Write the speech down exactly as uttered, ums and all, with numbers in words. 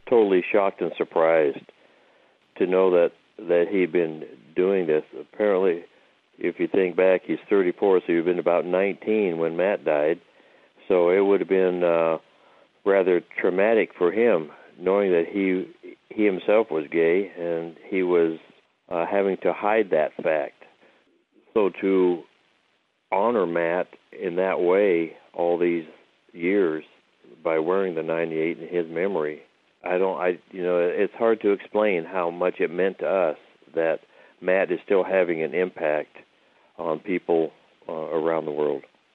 totally shocked and surprised to know that, that he'd been doing this. Apparently, if you think back, he's thirty-four, so he'd been about nineteen when Matt died. So it would have been uh, rather traumatic for him, knowing that he he himself was gay and he was uh, having to hide that fact. So to honor Matt in that way all these years by wearing the ninety-eight in his memory, I don't, I you know, it's hard to explain how much it meant to us that Matt is still having an impact on people uh, around the world.